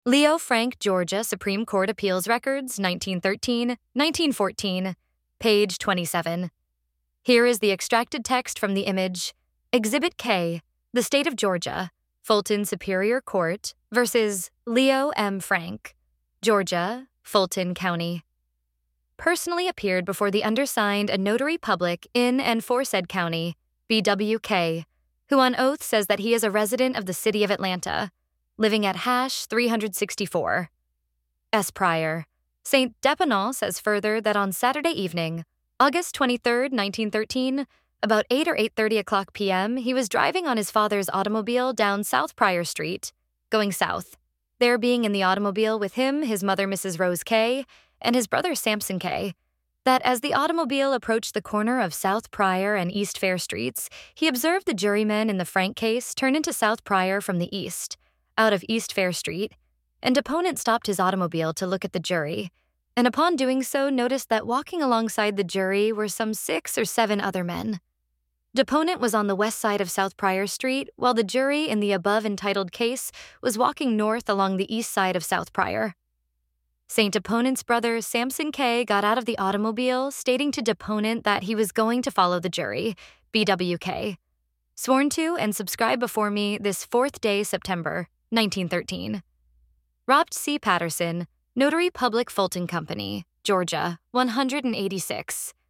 Leo Frank, Georgia Supreme Court Appeals Records, 1913-1914, page 27. Here is the extracted text from the image. Exhibit K, the State of Georgia, Fulton Superior Court versus Leo M. Frank, Georgia, Fulton County. Personally appeared before the undersigned a notary public in and for said county, BWK, who on oath says that he is a resident of the city of Atlanta, living at hash 364. S. Pryor. St. Depenant says further that on Saturday evening, August 23, 1913, about 8 or 8:30 o'clock p.m., he was driving on his father's automobile down South Pryor Street, going south, there being in the automobile with him his mother Mrs. Rose K., and his brother Sampson K., that as the automobile approached the corner of South Pryor and East Fair Streets, he observed the jurymen in the Frank case turn into South Pryor from the east, out of East Fair Street, and deponent stopped his automobile to look at the jury, and upon doing so noticed that walking alongside the jury were some 6 or 7 other men. Deponent was on the west side of South Pryor Street, while the jury in the above entitled case was walking north along the east side of South Pryor. St. Deponent's brother Sampson K. got out of the automobile, stating to deponent that he was going to follow the jury, BWK, sworn to and subscribed before me this 4th day September, 1913. Robert C. Patterson, Notary Public Fulton Company, Georgia, 186.